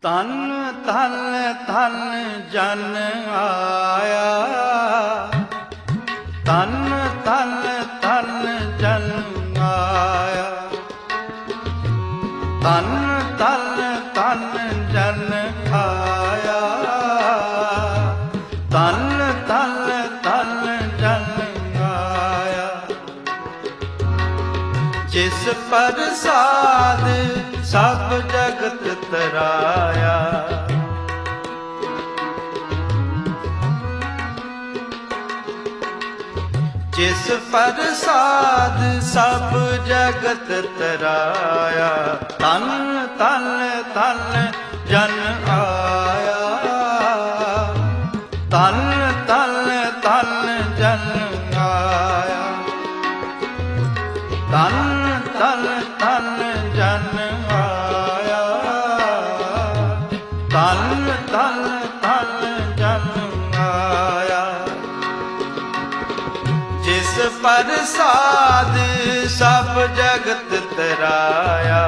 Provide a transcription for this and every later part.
ਧਨ ਧਨ ਧਨ ਜਨ ਆਇਆ, ਧਨ ਧਨ ਧਨ ਜਨ ਆਇਆ, ਧਨ ਧਨ ਧਨ ਜਨ ਆਇਆ, ਧਨ ਧਨ ਧਨ ਜਨ ਆਇਆ। ਜਿਸ ਪ੍ਰਸਾਦ ਸਭ ਜਗਤ ਤਰਾਇਆ, ਜਿਸ ਪ੍ਰਸਾਦ ਸਭ ਜਗਤ ਤਰਾਇਆ, ਧਨ ਧਨ ਧਨ ਜਨ ਆਇਆ, ਧਨ ਧਨ ਧਨ ਜਨ ਆਇਆ, ਧਨ ਧਨ ਧਨ ਜਨ ਆਇਆ, ਧਨ ਧਨ ਧਨ ਜਨ ਆਇਆ। ਜਿਸ ਪ੍ਰਸਾਦ ਸਭ ਜਗਤ ਤਰਾਇਆ,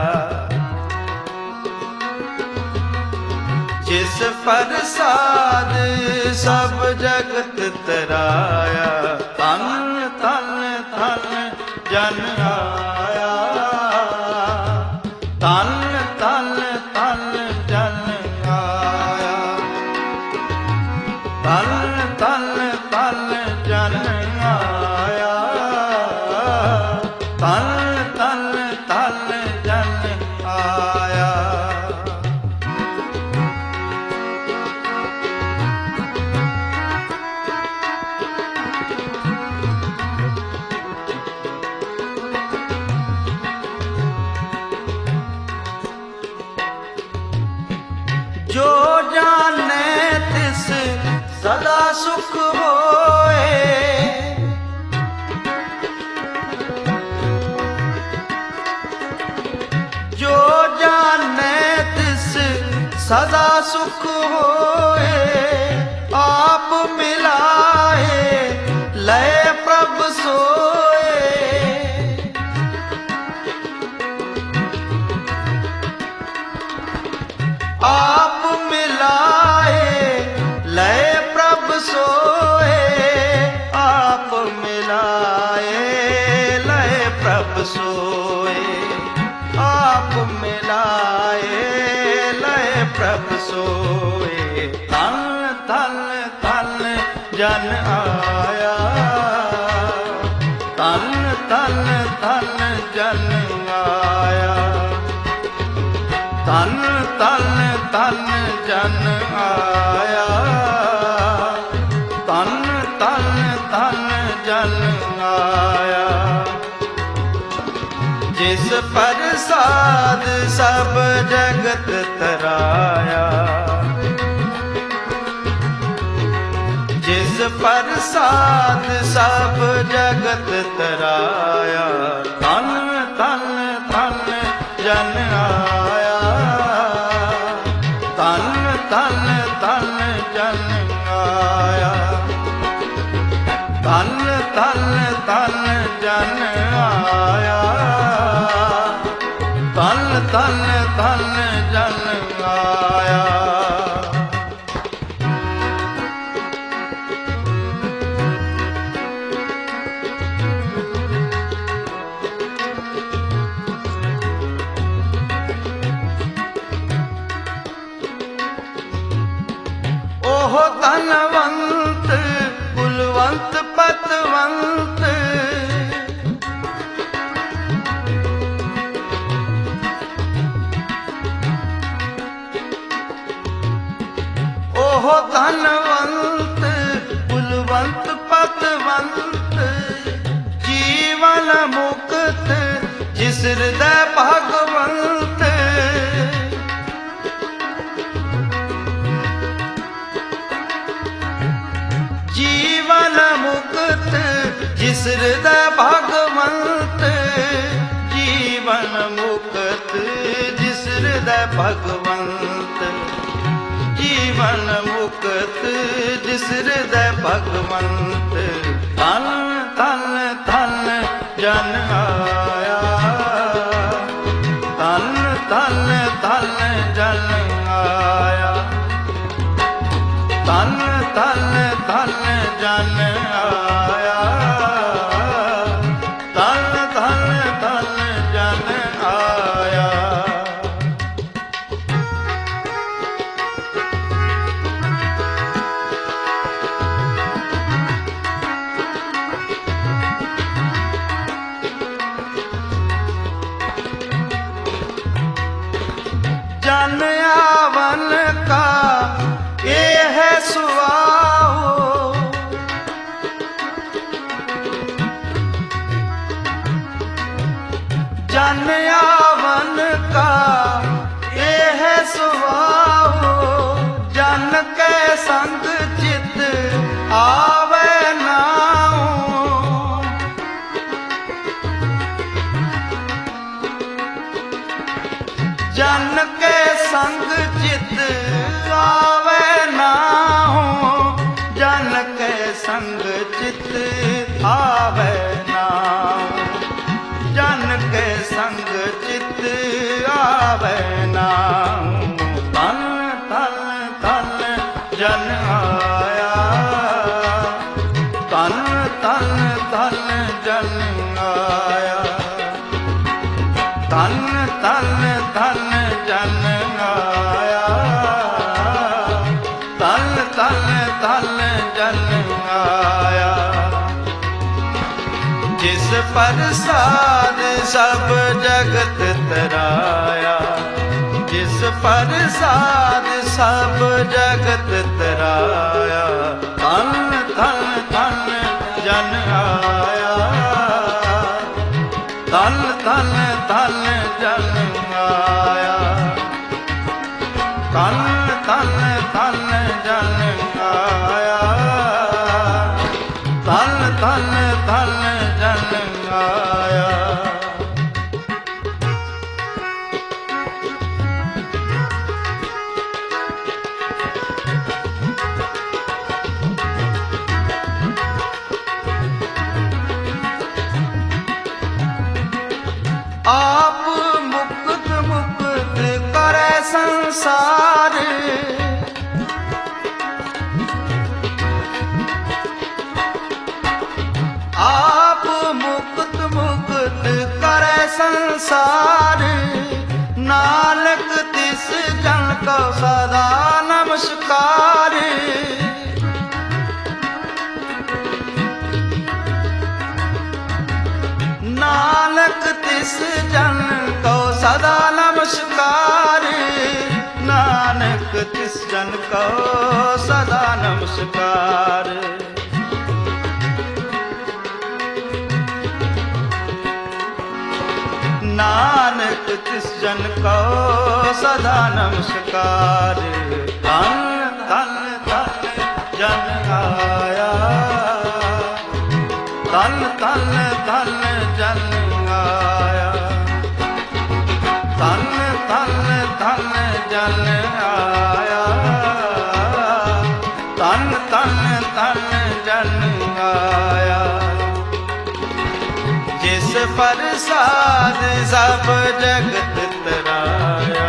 ਜਿਸ ਪ੍ਰਸਾਦ ਸਭ ਜਗਤ ਤਰਾਇਆ, ਧਨ ਧਨ ਧਨ ਜਨ ਆਇਆ, ਧਨ ਧਨ ਧਨ ਜਨ ਆਇਆ, ਧਨ ਧਨ ਧਨ ਜਨ ਆਇਆ, ਧਨ ਧਨ ਧਨ ਜਨ ਆਇਆ। ਜੋ ਜਾਣੈ ਤਿਸ ਸਦਾ ਸੁਖ ਹੋਏ, ਜੋ ਜਾਣੈ ਤਿਸ ਸਦਾ ਸੁਖ ਹੋਏ, ਆਪ ਮਿਲਾਏ ਲਏ ਪ੍ਰਭ ਸੋਏ, ਆਪ ਮਿਲਾਏ ਲਏ ਪ੍ਰਭ ਸੋਏ, ਆਪ ਮਿਲਾਏ ਲਏ ਪ੍ਰਭ ਸੋਏ, ਆਪ ਮਿਲਾਏ ਲਏ ਪ੍ਰਭ ਸੋਏ। ਧਨ ਧਨ ਧਨ ਜਨ ਆਇਆ, ਧਨ ਧਨ ਧਨ ਜਨ ਆਇਆ, ਧਨ ਧਨ ਧਨ ਜਨ ਆਇਆ, ਧਨ ਧਨ ਧਨ ਜਨ ਆਇਆ। ਜਿਸ ਪ੍ਰਸਾਦ ਸਭ ਜਗਤ ਤਰਾਇਆ, ਜਿਸ ਪ੍ਰਸਾਦ ਸਭ ਜਗਤ ਤਰਾਇਆ, ਧਨ ਧਨ ਧਨ ਜਨ ਆਇਆ, ਧਨ ਧਨ ਧਨ ਜਨ ਆਇਆ, ਧਨ ਧਨ ਧਨ ਜਨ ਆਇਆ, ਧਨ ਧਨ ਧਨ ਜਨ ਆਇਆ। ਉਹ ਧਨਵੰਤ ਕੁਲਵੰਤ ਪਤਵੰਤ, ਉਹ ਧਨਵੰਤ ਕੁਲਵੰਤ ਪਤਵੰਤ, ਜੀਵਨ ਮੁਕਤ ਜਿਸ ਹਿਰਦੈ ਭਗਵੰਤ, ਜੀਵਨ ਮੁਕਤ ਜਿਸ ਹਿਰਦੈ ਭਗਵੰਤ, ਜੀਵਨ ਮੁਕਤ ਜਿਸ ਹਿਰਦੈ ਭਗਵੰਤ, ਜੀਵਨ ਮੁਕਤ ਜਿਸ ਹਿਰਦੈ ਭਗਵੰਤ। ਧਨ ਧਨ ਧਨ ਜਨ ਆਇਆ, ਧਨ ਧਨ ਧਨ ਜਨ ਆਇਆ, जन आवन का ये है सुभाव, जन के संग चित आवे नाऊ। जन के संग चित आवे नाऊ, जन के संग चित आवे नाऊ, जन के संग चित आवे नाऊ। तन तन तन जन आया, तन तन तन जन आया, तन तन तन जन आया, तन तन तन जन आया। जिस प्रसाद सब जगत तराया, जिस प्रसाद सब जगत तराया, तन तन तन जन आया, तन तन तन जन आया, तन तन तन जन आया, तन तन तन जन आया। आप मुक्त मुक्त करे संसार, आप मुक्त मुक्त करे संसार। नानक तिस जन को सदा नमस्कार, नानक तिस जन को सदा नमस्कार, नानक तिस जन को सदा नमस्कार। नानक तिस जन को सदा नमस्कार। तन तन तन जन आया, तन तन तन जन आया, तन तन तन जन आया, तन तन तन जन आया। जिस प्रसाद सब जगत तराया,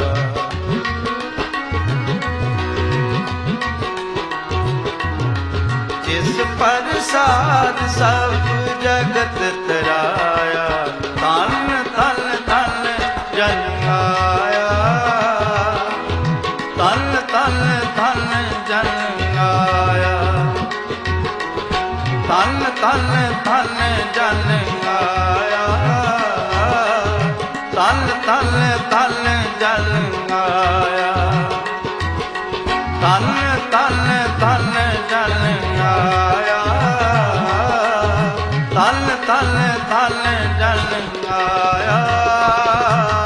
जिस प्रसाद सब जगत तराया, तन तन तन जन आया, तन तन तन जन आया, तन तन तन जन आया, तन तन तन जन आया, तन तन तन जन आया, तन तन तन जन आया।